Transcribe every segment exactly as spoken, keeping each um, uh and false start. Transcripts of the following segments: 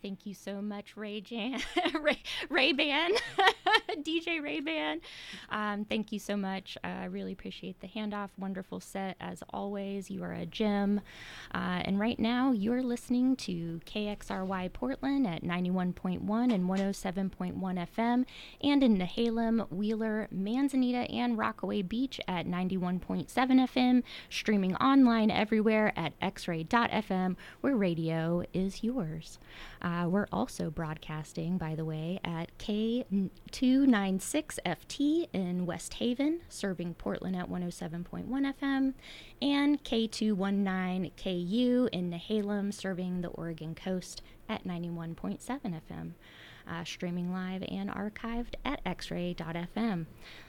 Thank you so much, Ray Jan, Ray, Ray Ban, D J Ray Ban. Um, thank you so much. Uh, I really appreciate the handoff. Wonderful set as always. You are a gem. Uh, and right now you're listening to K X R Y Portland at ninety-one point one and one oh seven point one F M, and in Nehalem, Wheeler, Manzanita, and Rockaway Beach at ninety-one point seven F M, streaming online everywhere at x ray dot f m, where radio is yours. Uh, we're also broadcasting, by the way, at K two ninety-six F T in West Haven, serving Portland at one oh seven point one F M, and K two nineteen K U in Nehalem, serving the Oregon coast at ninety-one point seven F M. Uh, streaming live and archived at x ray dot f m.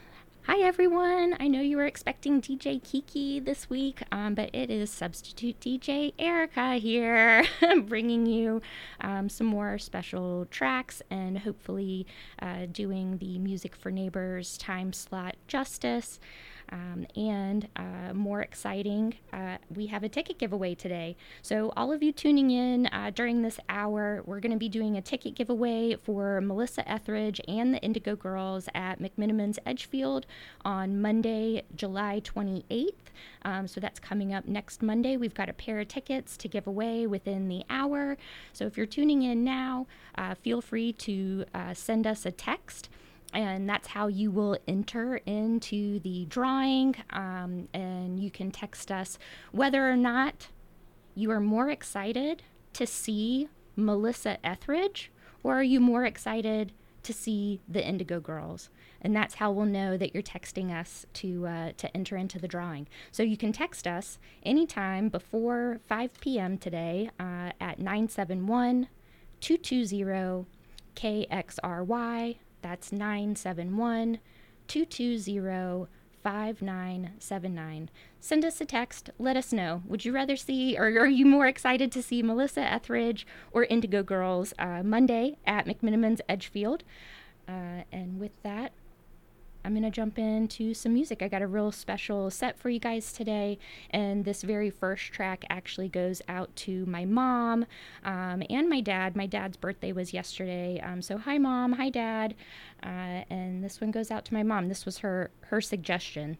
Hi everyone! I know you were expecting D J Kiki this week, um, but it is substitute D J Erica here, bringing you um, some more special tracks and hopefully uh, doing the Music for Neighbors time slot justice. Um, and uh, more exciting, uh, we have a ticket giveaway today. So all of you tuning in uh, during this hour, we're going to be doing a ticket giveaway for Melissa Etheridge and the Indigo Girls at McMinimans Edgefield on Monday, July twenty-eighth. Um, so that's coming up next Monday. We've got a pair of tickets to give away within the hour. So if you're tuning in now, uh, feel free to uh, send us a text. And that's how you will enter into the drawing. Um, and you can text us whether or not you are more excited to see Melissa Etheridge, or are you more excited to see the Indigo Girls? And that's how we'll know that you're texting us to uh, to enter into the drawing. So you can text us anytime before five p.m. today uh, at nine seven one, two two zero, K X R Y. That's nine seven one, two two zero, five nine seven nine. Send us a text. Let us know. Would you rather see, or are you more excited to see Melissa Etheridge or Indigo Girls uh, Monday at McMinimans Edgefield? Uh, and with that, I'm going to jump into some music. I got a real special set for you guys today, and this very first track actually goes out to my mom um, and my dad. My dad's birthday was yesterday, um, so hi Mom, hi Dad, uh, and this one goes out to my mom. This was her, her suggestion.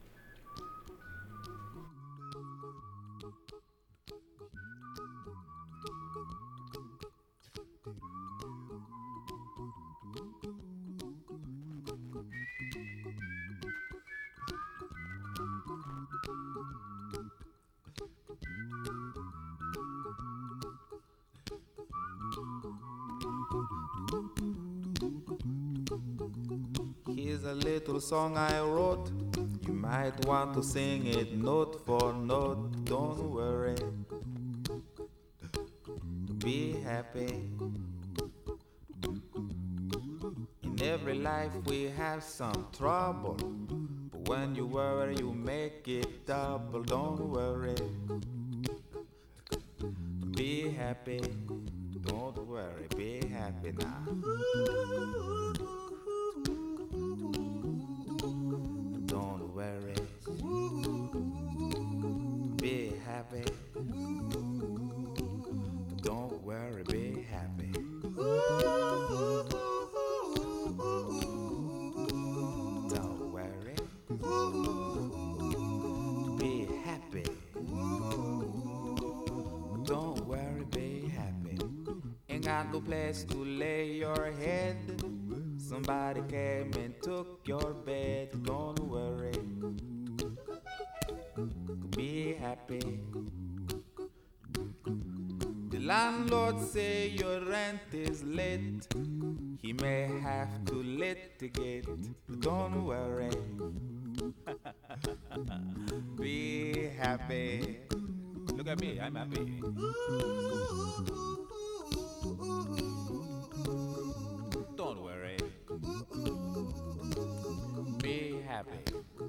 Here's a little song I wrote. You might want to sing it note for note. Don't worry, be happy. In every life we have some trouble, but when you worry you make it double. Don't worry, be happy. Don't worry, be happy now. Don't worry, be happy. Don't worry, be happy. Don't worry, be happy. Don't worry, be happy. Ain't got no place to lay your head. Somebody came and took your bed. Don't worry, be happy. The landlord say your rent is late. He may have to litigate. Don't worry, be happy. Look at me, I'm happy. Don't worry, be happy.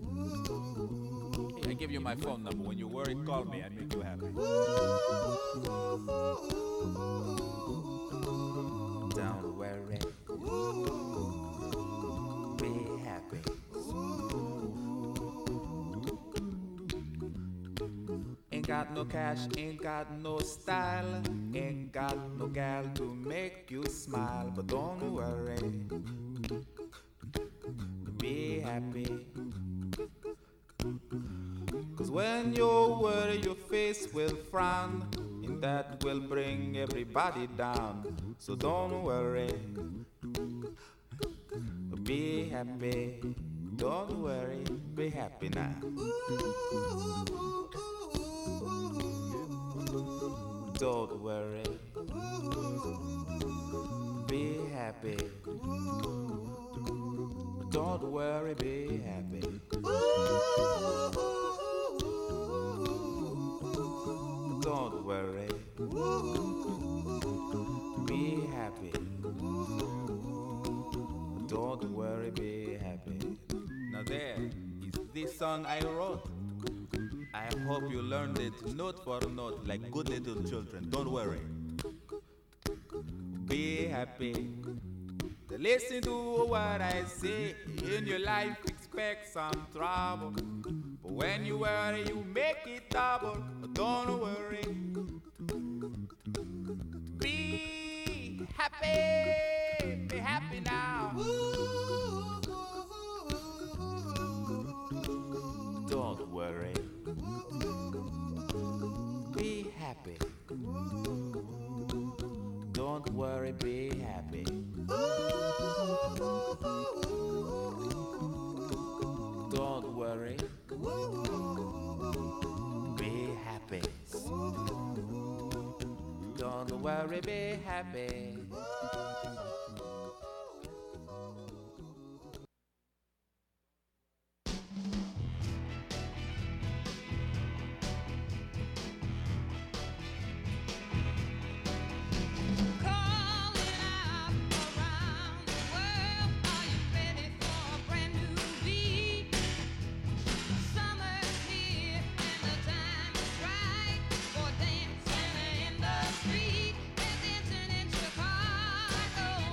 I give you my phone number. When you worry, call me. I make you happy. Don't worry, be happy. Ain't got no cash, ain't got no style, ain't got no gal to make you smile, but don't worry, be happy. Cause when you worry, your face will frown, and that will bring everybody down. So don't worry, be happy. Don't worry, be happy now. Don't worry, be happy. Don't worry, be happy. Don't worry, be happy. Don't worry, be happy. Now there is this song I wrote. I hope you learned it note for note like good little children. Don't worry, be happy. Listen to what I say. In your life expect some trouble, but when you worry you make it double. Don't worry, be happy. Be happy now. Don't worry, be happy. Don't worry, be happy. Don't worry, be happy. Don't worry, be happy. Dancing in Chicago.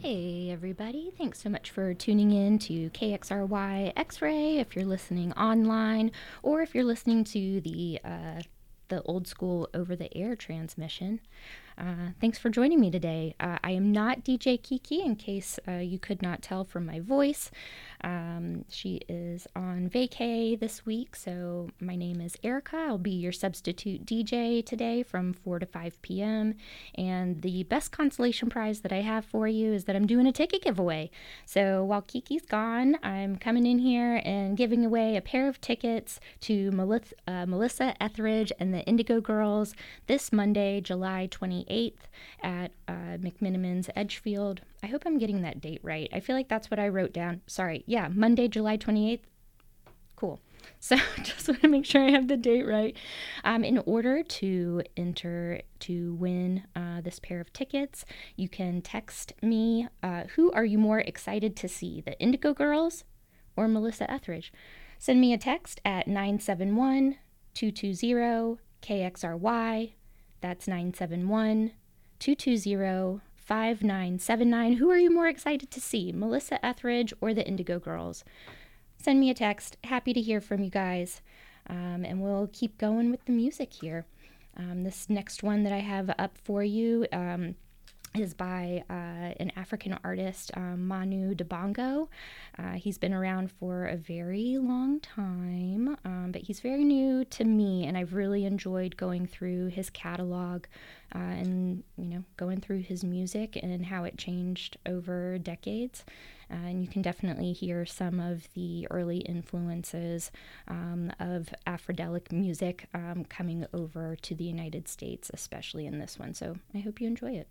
Hey everybody, thanks so much for tuning in to K X R Y X-Ray if you're listening online, or if you're listening to the uh, the old school over-the-air transmission. Uh, thanks for joining me today. Uh, I am not D J Kiki, in case uh, you could not tell from my voice. Um, she is on vacay this week, so my name is Erica. I'll be your substitute D J today from four to five p.m. And the best consolation prize that I have for you is that I'm doing a ticket giveaway. So while Kiki's gone, I'm coming in here and giving away a pair of tickets to Melissa, uh, Melissa Etheridge and the Indigo Girls this Monday, July twenty-eighth at uh, McMinimans Edgefield. I hope I'm getting that date right. I feel like that's what I wrote down. Sorry. Yeah, Monday, July twenty-eighth. Cool. So just want to make sure I have the date right. Um, in order to enter to win uh, this pair of tickets, you can text me, uh, who are you more excited to see, the Indigo Girls or Melissa Etheridge? Send me a text at nine seven one, two two zero, K X R Y. That's nine seven one, two two zero, five nine seven nine. Who are you more excited to see, Melissa Etheridge or the Indigo Girls? Send me a text. Happy to hear from you guys. Um, and we'll keep going with the music here. Um, this next one that I have up for you um, is by uh, an African artist, um, Manu Dibango. Uh, he's been around for a very long time, um, but he's very new to me, and I've really enjoyed going through his catalog uh, and, you know, going through his music and how it changed over decades. Uh, and you can definitely hear some of the early influences um, of Afrodelic music um, coming over to the United States, especially in this one. So I hope you enjoy it.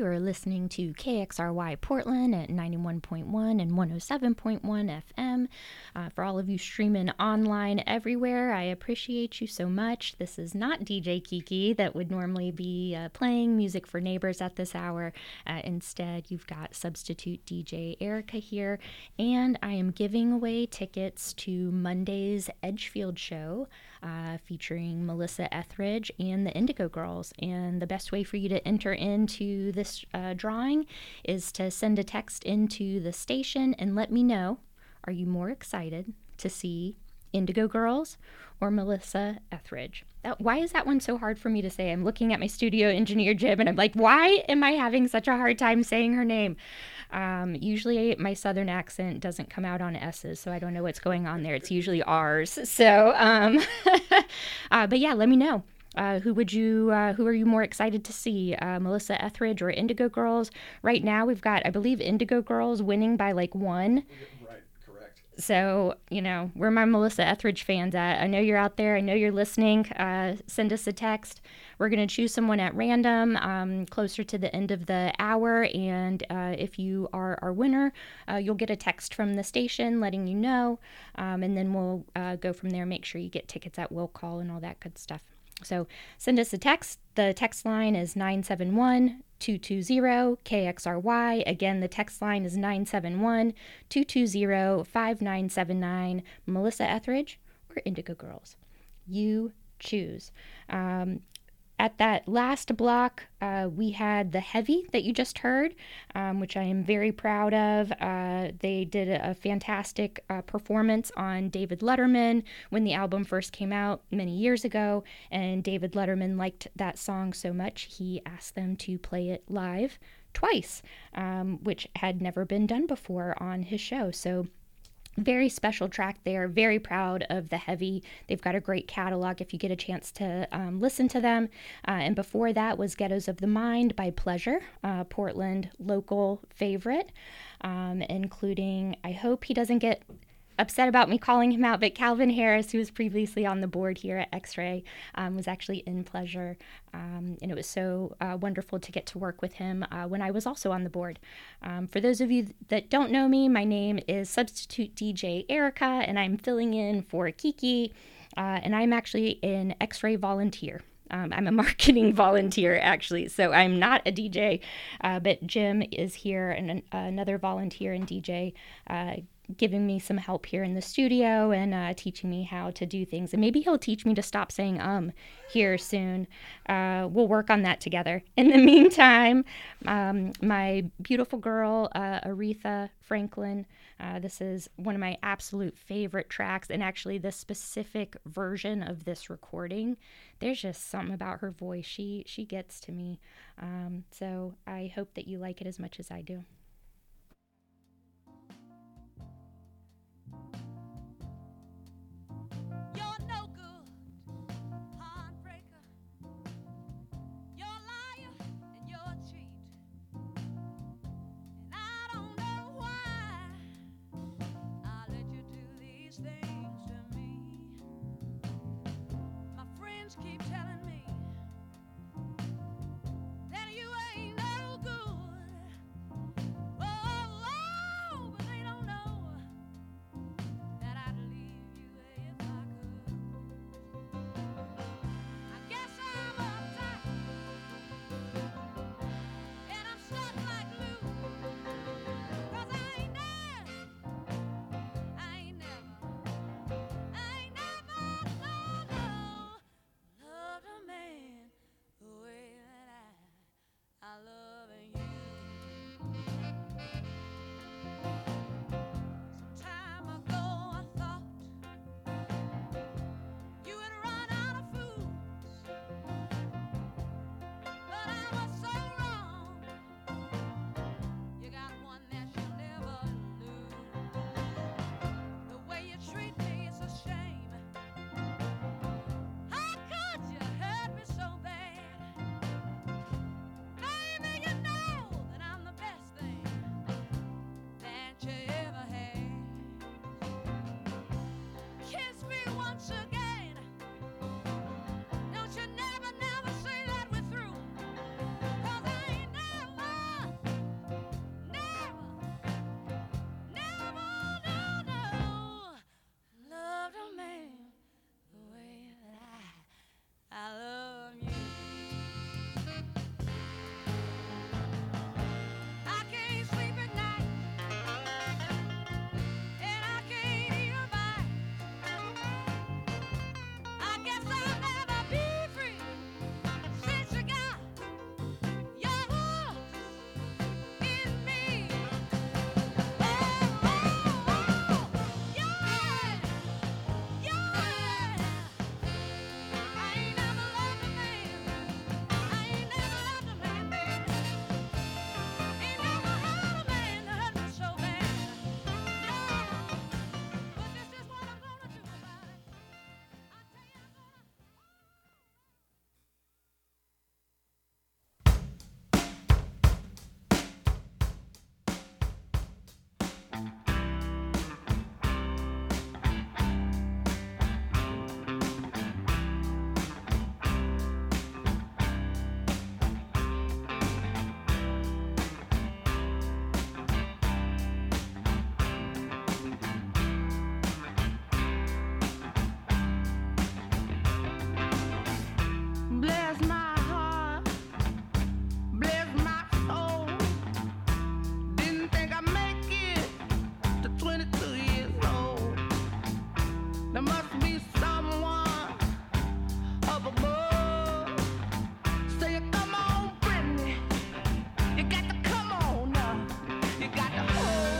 You are listening to K X R Y Portland at ninety-one point one and one oh seven point one F M. Uh, for all of you streaming online everywhere, I appreciate you so much. This is not D J Kiki that would normally be uh, playing music for neighbors at this hour. Uh, instead, you've got substitute D J Erica here, and I am giving away tickets to Monday's Edgefield show uh, featuring Melissa Etheridge and the Indigo Girls. And the best way for you to enter into this uh, drawing is to send a text into the station and let me know, are you more excited to see Indigo Girls or Melissa Etheridge? That, why is that one so hard for me to say? I'm looking at my studio engineer, Jim, and I'm like, why am I having such a hard time saying her name? Um, usually my southern accent doesn't come out on S's, so I don't know what's going on there. It's usually R's. So, um, uh, but yeah, let me know. Uh, who would you? Uh, who are you more excited to see, uh, Melissa Etheridge or Indigo Girls? Right now, we've got, I believe, Indigo Girls winning by like one. Right, correct. So, you know, where my Melissa Etheridge fans at? I know you're out there. I know you're listening. Uh, send us a text. We're going to choose someone at random um, closer to the end of the hour. And uh, if you are our winner, uh, you'll get a text from the station letting you know. Um, and then we'll uh, go from there. Make sure you get tickets at will call and all that good stuff. So send us a text. The text line is nine seven one, two two zero, K X R Y. Again, the text line is nine seven one, two two zero, five nine seven nine. Melissa Etheridge or Indigo Girls? You choose. Um, At that last block, uh, we had The Heavy that you just heard, um, which I am very proud of. Uh, they did a, a fantastic uh, performance on David Letterman when the album first came out many years ago, and David Letterman liked that song so much, he asked them to play it live twice, um, which had never been done before on his show. So very special track there. Very proud of The Heavy. They've got a great catalog if you get a chance to um, listen to them. Uh, and before that was Ghettos of the Mind by Pleasure, uh, Portland local favorite, um, including, I hope he doesn't get upset about me calling him out, but Calvin Harris, who was previously on the board here at X-Ray, um, was actually in Pleasure, um, and it was so uh, wonderful to get to work with him uh, when I was also on the board. Um, for those of you that don't know me, my name is Substitute D J Erica, and I'm filling in for Kiki, uh, and I'm actually an X-Ray volunteer. Um, I'm a marketing volunteer, actually, so I'm not a D J, uh, but Jim is here, and an, another volunteer and D J, uh, giving me some help here in the studio and uh, teaching me how to do things. And maybe he'll teach me to stop saying um here soon. Uh, we'll work on that together. In the meantime, um, my beautiful girl, uh, Aretha Franklin, uh, this is one of my absolute favorite tracks. And actually, the specific version of this recording, there's just something about her voice. She, she gets to me. Um, so I hope that you like it as much as I do. Keep telling me that you ain't no good. Oh, oh, but they don't know that I'd leave you if I could. I guess I'm uptight and I'm stuck like glue, 'cause I ain't never, I ain't never There must be someone up above. Say, come on, Brittany. You got to come on now. You got to hold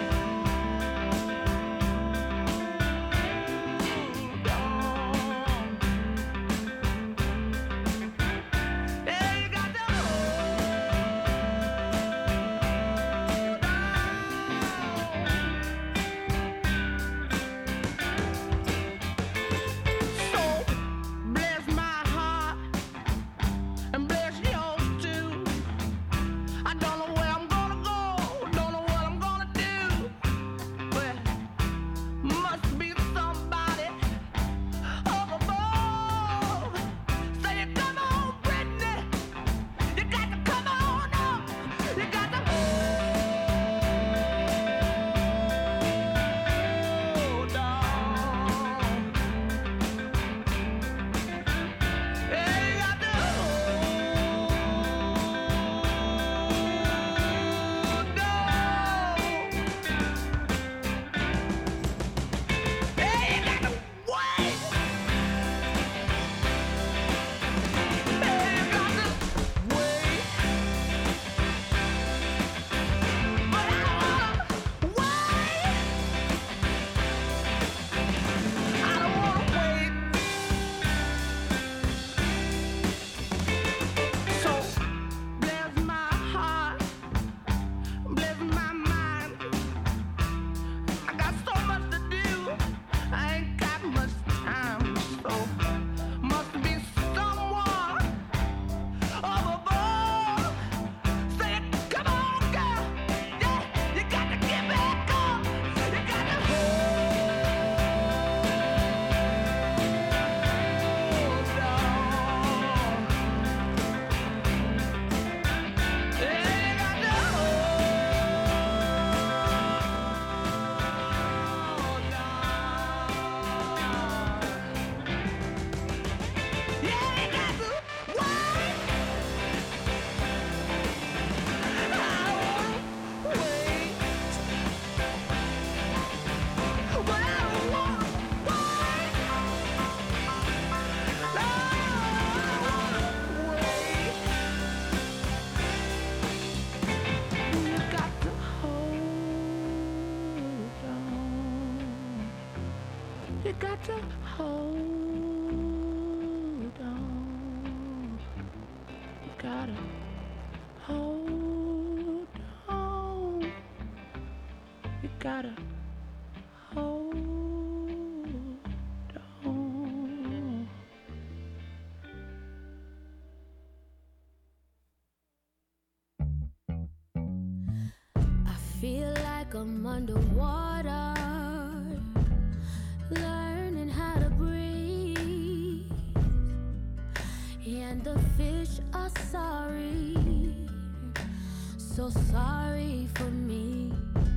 on. Yeah, you got to hold on. So bless my heart and bless yours too. I don't know where I'm gonna go, don't know what I'm gonna do, but must be somebody up above. Say, come on, Brittany, you got to come on up, you got to hold on. Yeah, you got to hold on. Yeah, you got to wait. Yeah, you got to wait. But I don't wanna wait. I don't wanna wait. So bless my heart, bless my mind. I got so much to do, I ain't got much time. So must be someone up above. Say, come on, girl, yeah, you got to get back up, you got to hold on. Yeah, you got to hold on. Yeah, you got to wait. I don't wanna wait. But I don't wanna wait. I don't wanna wait. You got to hold on. You got to hold on. You gotta hold on. You gotta hold on. I feel like I'm underwater, learning how to breathe. And the fish are sorry, so sorry for me.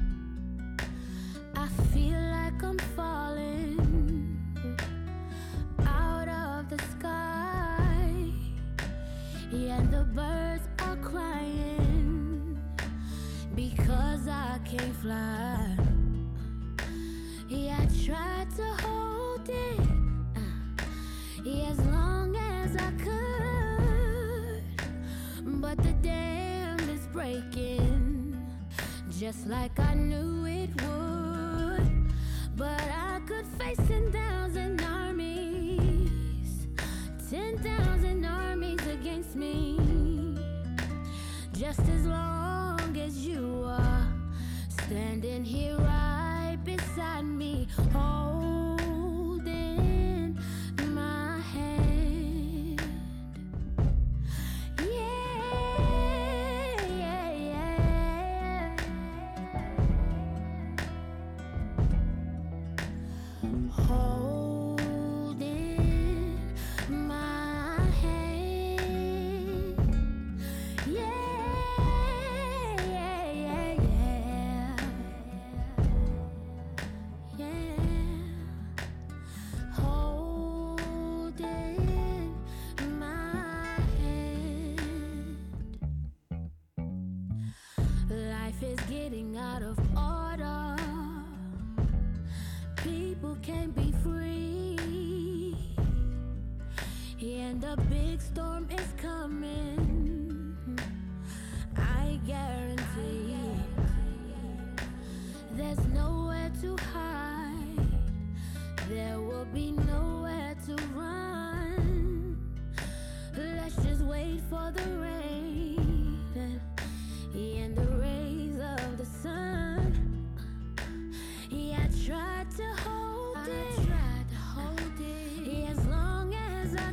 I feel like I'm falling out of the sky, and the birds are crying because I can't fly. Yeah, I tried to hold it uh, as long as I could, but the dam is breaking just like I knew it would. But I could face ten thousand armies, ten thousand armies against me, just as long as you are standing here right beside me, holding my hand. Yeah, yeah, yeah. Holding my hand. Yeah, yeah, yeah, yeah. getting out of order. People can't be free. And a big storm is coming, I guarantee. There's nowhere to hide, there will be nowhere to run. Let's just wait for the rain and the rays of the sun. Yeah, I tried to hold I it, tried to hold it, yeah, as long as I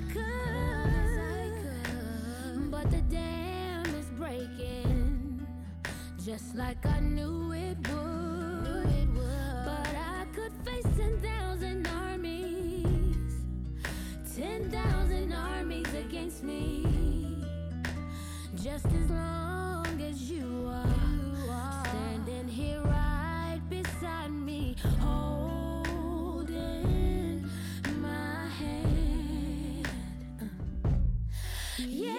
could. But the dam is breaking, just like I knew it would. Knew it would. But I could face ten thousand armies, ten thousand armies against me, just as long as you are standing here right beside me, holding my hand. Yeah,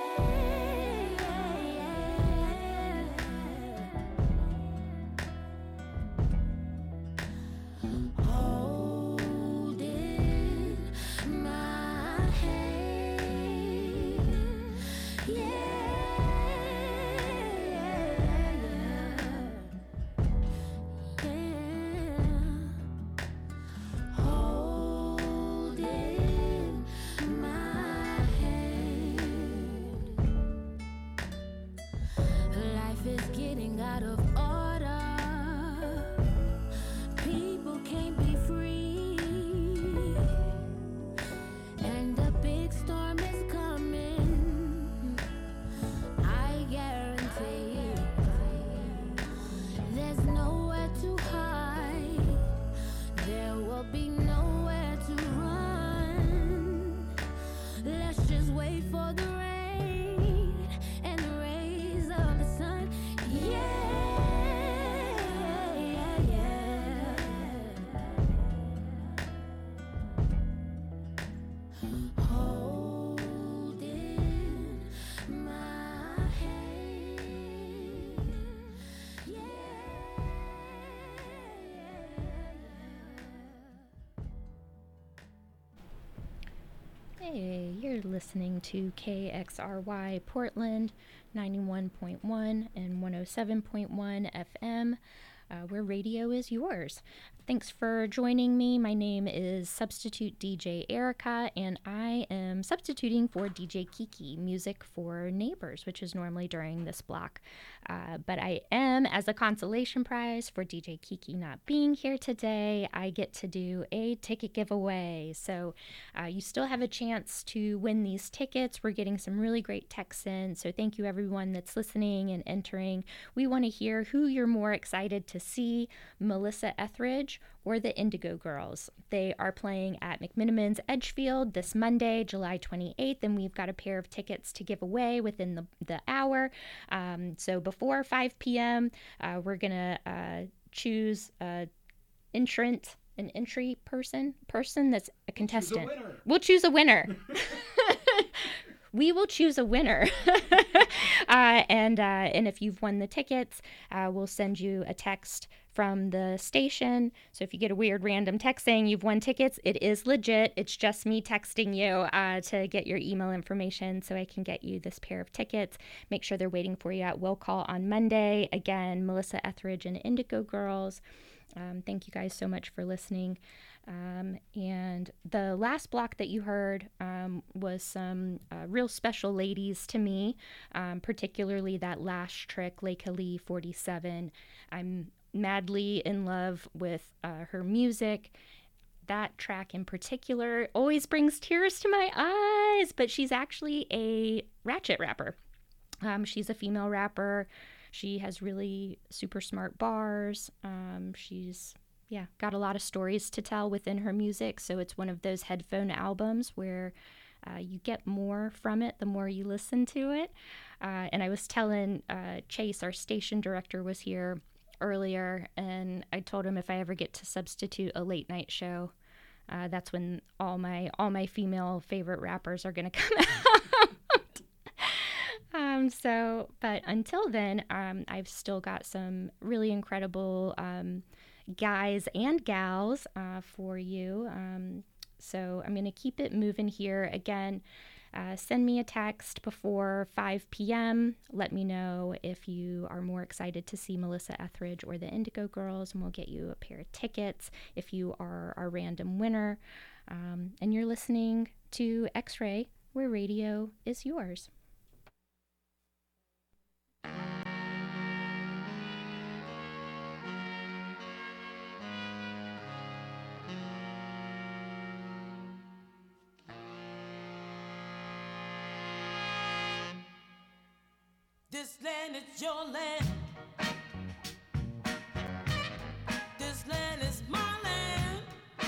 holding my hand. Yeah. Holding my hand. Life is getting out of order. People can't be free, and a big storm is coming, I guarantee. There's nowhere to hide, there will be nowhere to run. Let's just wait for the rain and the rays of the sun. Yeah, yeah, yeah. Holding my hand. Yeah. Hey, you're listening to K X R Y Portland, ninety-one point one and one oh seven point one F M, uh, where radio is yours. Thanks for joining me. My name is Substitute D J Erica, and I am substituting for D J Kiki, Music for Neighbors, which is normally during this block. Uh, but I am, as a consolation prize for D J Kiki not being here today, I get to do a ticket giveaway. So uh, you still have a chance to win these tickets. We're getting some really great texts in, so thank you everyone that's listening and entering. We want to hear who you're more excited to see, Melissa Etheridge or the Indigo Girls. They are playing at McMinimans Edgefield this Monday, July twenty-eighth, and we've got a pair of tickets to give away within the, the hour. Um, so before five p.m., uh, we're going to uh, choose a entrant, an entry person, person that's a contestant. Choose a winner. We'll choose a winner. We will choose a winner. uh, and uh, and if you've won the tickets, uh, we'll send you a text from the station. So if you get a weird random text saying you've won tickets, it is legit. It's just me texting you uh, to get your email information so I can get you this pair of tickets. Make sure they're waiting for you at Will Call on Monday. Again, Melissa Etheridge and Indigo Girls. Um, thank you guys so much for listening. Um, and the last block that you heard um, was some uh, real special ladies to me, um, particularly that last trick, Lake Ali forty-seven. I'm madly in love with uh, her music. That track in particular always brings tears to my eyes, but she's actually a ratchet rapper. Um, she's a female rapper. She has really super smart bars. Um, she's Yeah, got a lot of stories to tell within her music, so it's one of those headphone albums where uh, you get more from it the more you listen to it. Uh, and I was telling uh, Chase, our station director, was here earlier, and I told him if I ever get to substitute a late night show, uh, that's when all my all my female favorite rappers are going to come out. um, so, but until then, um, I've still got some really incredible Um, guys and gals uh, for you. Um, So I'm going to keep it moving here. Again, uh, send me a text before five p.m. Let me know if you are more excited to see Melissa Etheridge or the Indigo Girls, and we'll get you a pair of tickets if you are our random winner. Um, and you're listening to X-Ray, where radio is yours. This land is your land. This land is my land.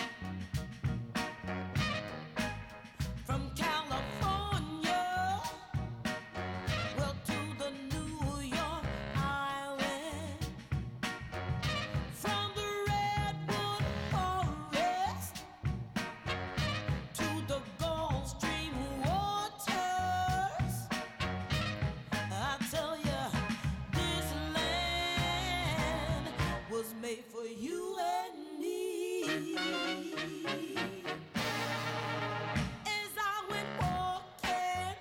From California, well, to the New York Island. From the Redwood Forest to the Gulf Stream waters. I tell you, this land was made for you and me. As I went walking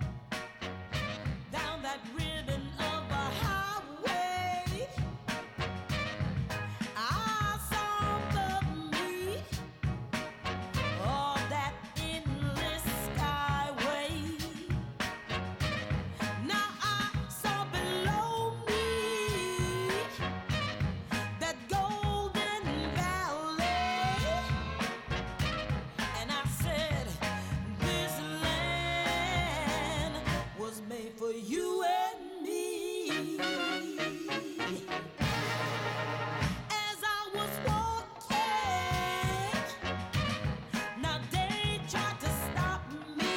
down that ribbon of a highway, I saw above me all that endless skyway. Now I saw below me that golden valley, and I said, this land was made for you and me. As I was walking, now they tried to stop me.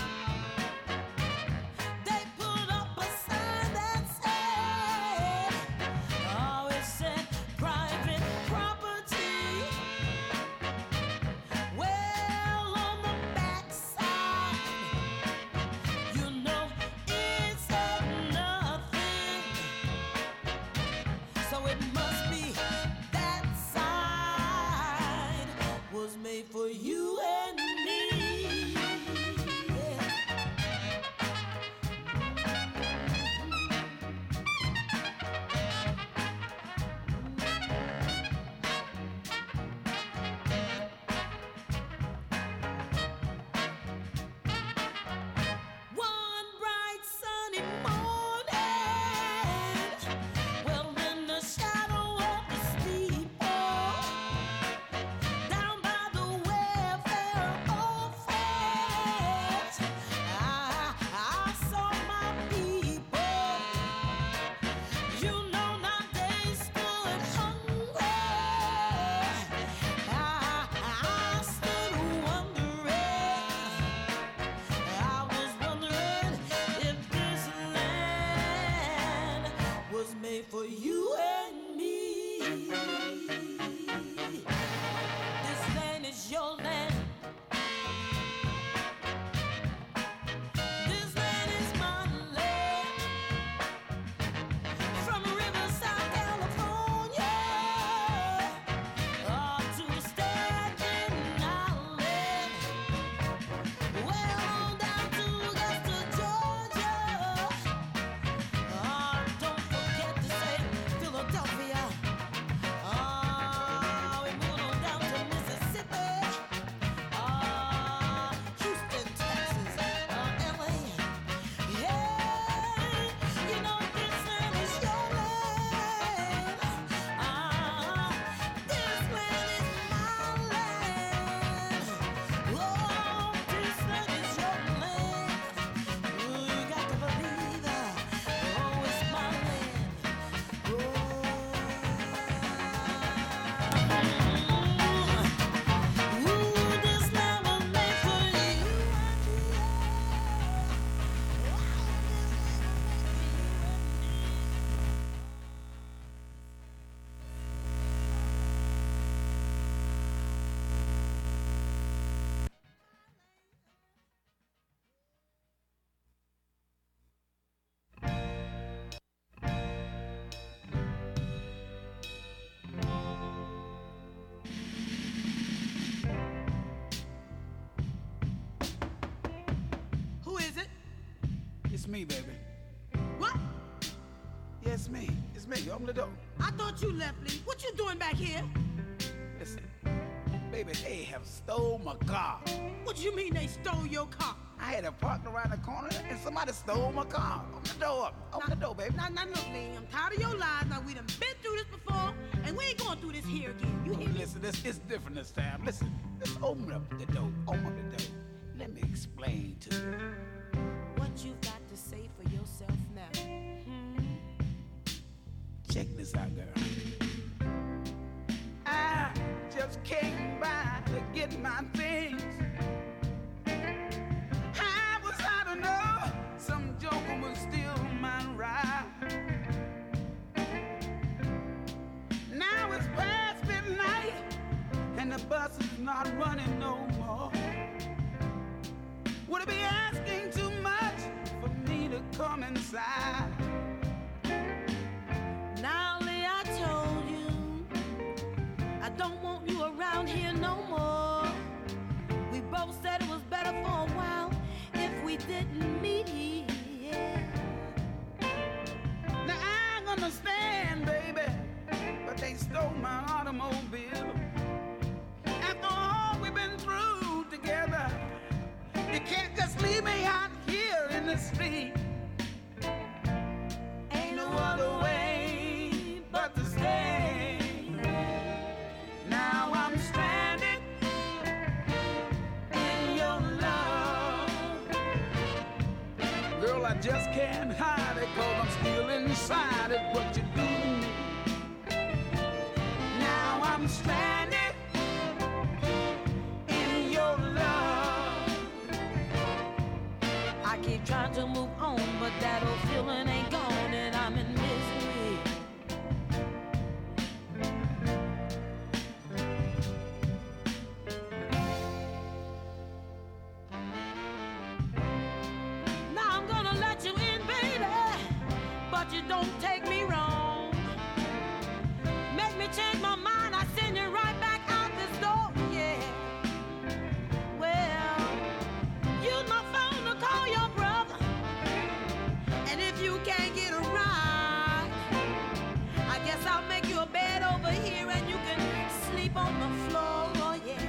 They put up a sign that said, oh, it said private property. Well, on the backside, you know it said nothing. So it must be that side was made for you and me. Yeah. One bright sunny morning, well, in the shadow of the steeple, down by the welfare me, baby. What? Yeah, it's me. It's me. Open the door. I thought you left, Lee. What you doing back here? Listen, baby, they have stole my car. What do you mean they stole your car? I had it parked around the corner and somebody stole my car. Open the door up. Open the door, baby. Now, now, look, Lee, I'm tired of your lies. Now, we done been through this before, and we ain't going through this here again. You hear me? Listen, this it's different this time. Listen, just open up the door. Open up the door. Let me explain to you. What you've got to say for yourself now. Check this out, girl. I just came by to get my things. I was out to know some joker was still my ride. Now it's past midnight and the bus is not running no more. Would it be asking too much for me to come inside? Now, Lee, I told you I don't want you around here no more. We both said it was better for a while if we didn't meet here. Now I understand, baby, but they stole my automobile. After all we've been through together, you can't just leave me out here in the street. Ain't no other way but to stay. Now I'm stranded in your love. Girl, I just can't hide it, cause I'm still inside it. What you do to me? Now I'm stranded in your love. I keep trying to move on, but that old feeling ain't gone, and I'm in misery. Now I'm gonna let you in, baby, but you don't take me wrong. Make me change my mind, I send you right back out this door, yeah. Well, use my phone to call your brother, and if you can't get a ride, I guess I'll make you a bed over here and you can sleep on the floor, oh yeah.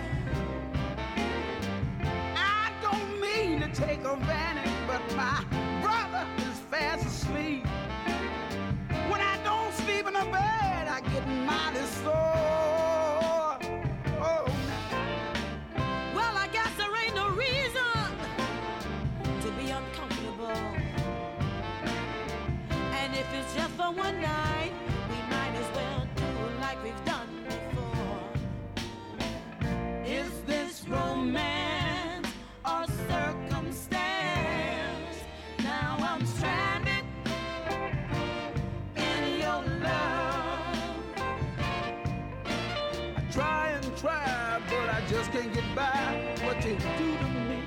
I don't mean to take advantage, but my brother is fast asleep. When I don't sleep in a bed, I get mighty sore. Oh, Well, I guess there ain't no reason to be uncomfortable. And if it's just for one night, we might as well do it like we've done before. Is this romance or circumstance? Now I'm stranded in your love. I try and try, but I just can't get by what you do to me.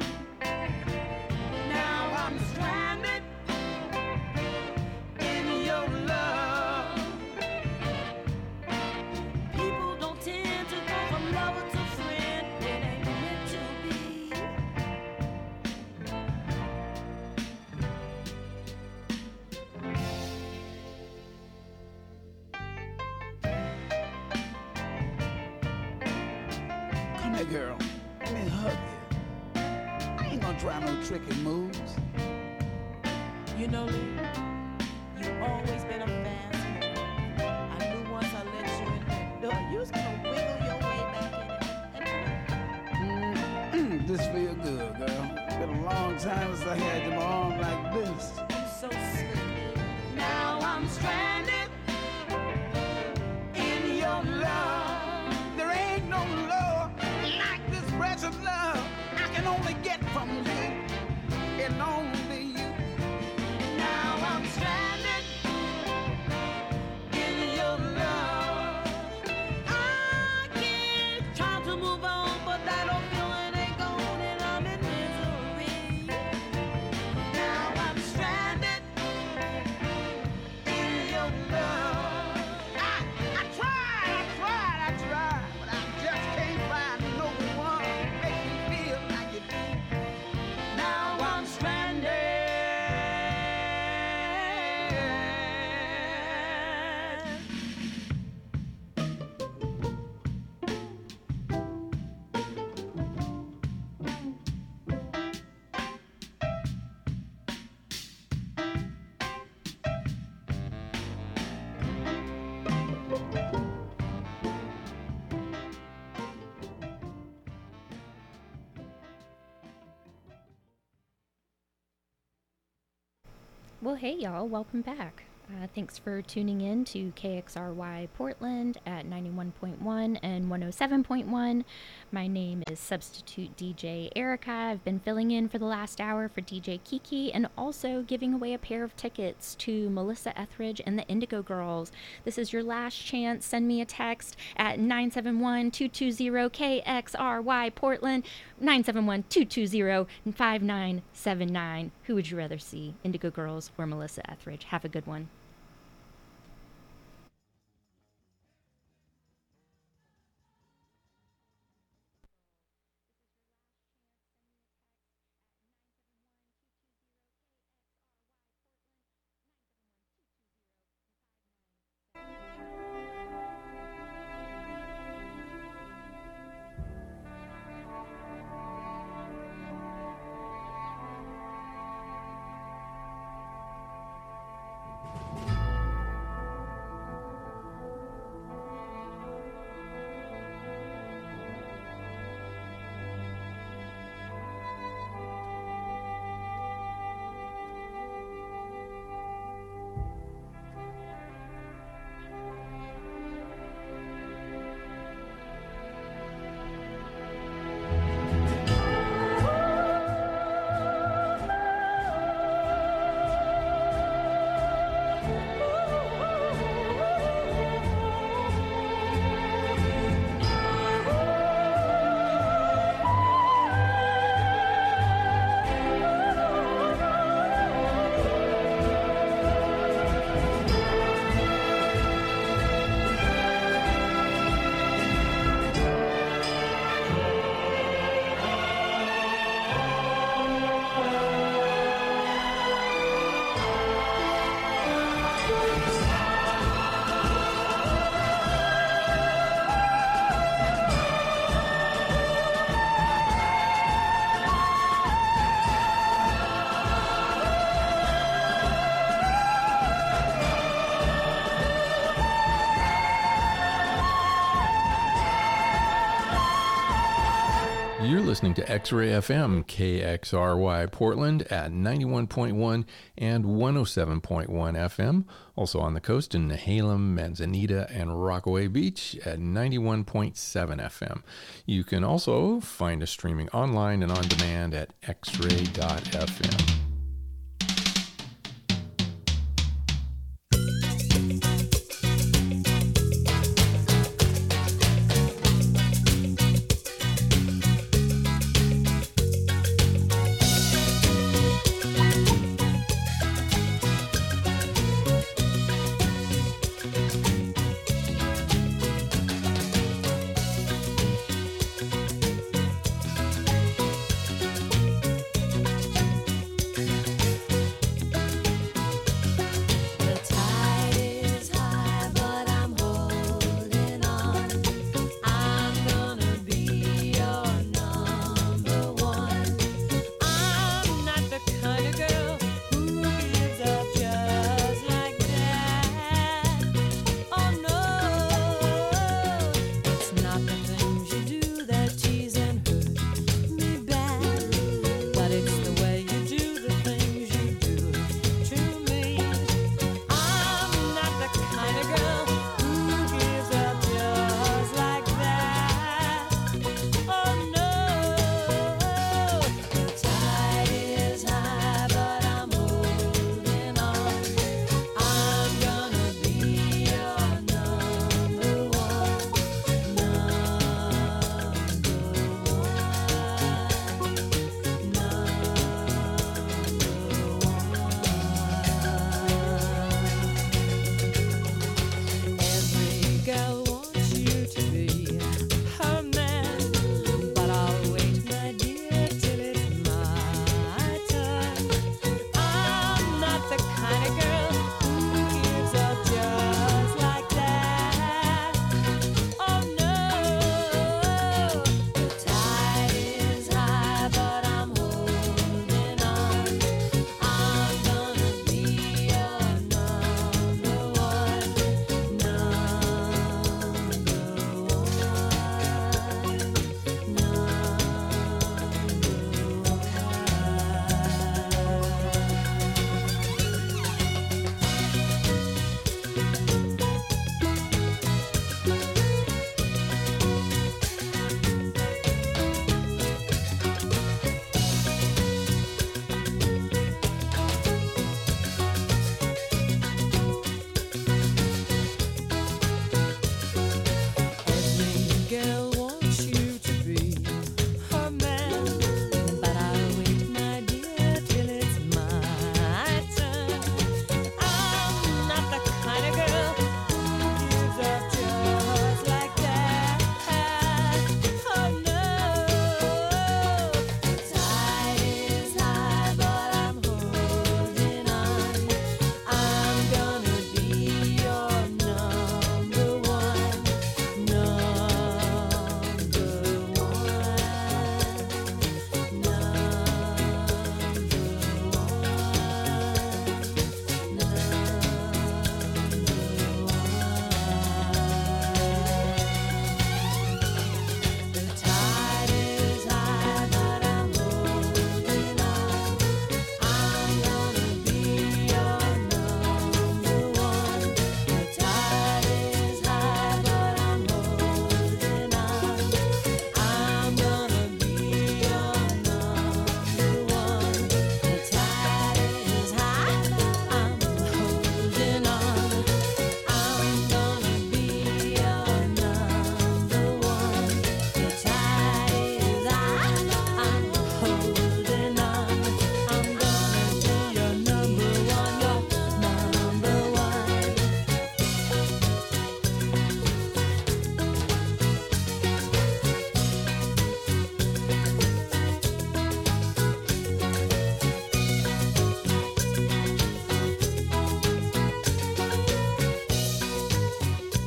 Now I'm stranded in your love. People don't tend to go from lover to friend. It ain't meant to be. Come here, girl. Let me hug you. I ain't gonna try no tricky moves. You know, Lee, you've always been a fast man. I knew once I let you in that door, you was gonna wiggle your way back in it. Mm, this feel good, girl. Been a long time since I had my arm like this. You so slick. Now I'm stranded In your love, there ain't no love like this precious love I can only get from you and only you. Now I'm stranded in your love. I keep trying to move on, but that old feeling ain't gone, and I'm in misery. Now I'm stranded in your Well, hey, y'all. Welcome back. Uh, thanks for tuning in to K X R Y Portland at ninety-one point one and one oh seven point one. My name is Substitute D J Erica. I've been filling in for the last hour for D J Kiki and also giving away a pair of tickets to Melissa Etheridge and the Indigo Girls. This is your last chance. Send me a text at nine seven one, two two zero, K X R Y Portland, nine seven one, two two zero, five nine seven nine. Who would you rather see, Indigo Girls or Melissa Etheridge? Have a good one. You're listening to X-Ray F M, K X R Y Portland at ninety-one point one and one oh seven point one F M. Also on the coast in Nehalem, Manzanita, and Rockaway Beach at ninety-one point seven F M. You can also find us streaming online and on demand at x ray dot f m.